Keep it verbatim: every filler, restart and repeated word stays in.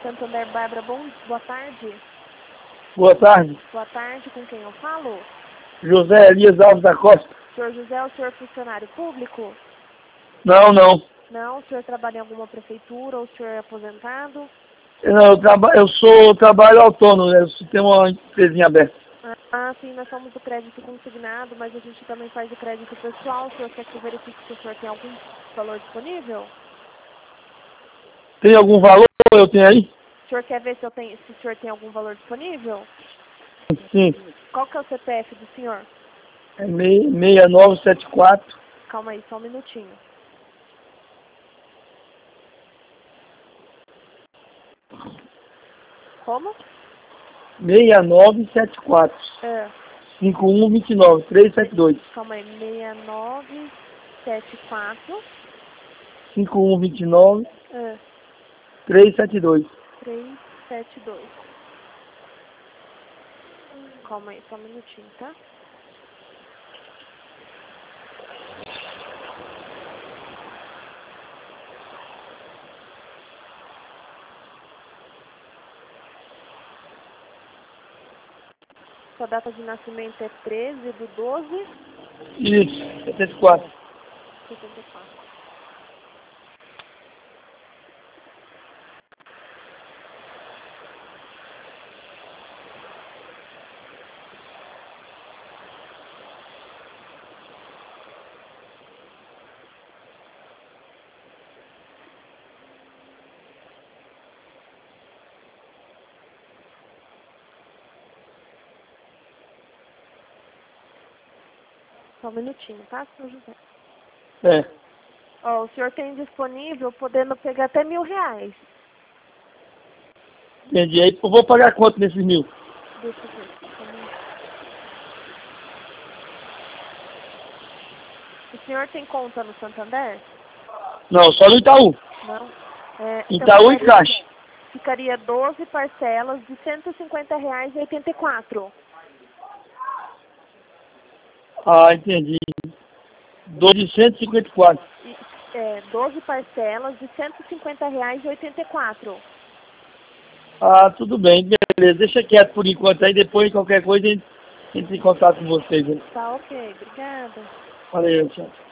Santander, Bárbara, bom, boa tarde. Boa tarde. Boa tarde, com quem eu falo? José Elias Alves da Costa. Senhor José, é o senhor funcionário público? Não, não. Não, o senhor trabalha em alguma prefeitura ou o senhor é aposentado? Não, eu, traba eu sou trabalho autônomo, né? Eu tenho uma empresinha aberta. Ah, sim, nós somos do crédito consignado, mas a gente também faz o crédito pessoal. O senhor quer que eu verifique se o senhor tem algum valor disponível? Tem algum valor eu tenho aí? O senhor quer ver se, eu tenho, se o senhor tem algum valor disponível? Sim. Qual que é o C P F do senhor? É seis nove sete quatro. Calma aí, só um minutinho. Como? seis nove sete quatro. É. cinco um dois nove três sete dois. Calma aí, seis nove sete quatro. cinco um dois nove É. três sete dois. três sete dois. Calma aí, só um minutinho, tá? Sua data de nascimento é treze do doze Isso, setenta e quatro. de setenta e quatro. Só um minutinho, tá, senhor José? É. Ó, o senhor tem disponível podendo pegar até mil reais. Entendi. Aí eu vou pagar quanto nesses mil? Deixa eu ver. Só um minutinho. O senhor tem conta no Santander? Não, só no Itaú. Não. É, então Itaú e ficaria, Caixa. ficaria doze parcelas de cento e cinquenta reais e oitenta e quatro. Ah, entendi. doze de cento e cinquenta e quatro. E, é, doze parcelas de cento e cinquenta reais e oitenta e quatro. Ah, tudo bem, beleza. Deixa quieto por enquanto aí, depois qualquer coisa a gente entra em contato com vocês. Né? Tá ok, obrigada. Valeu, tchau.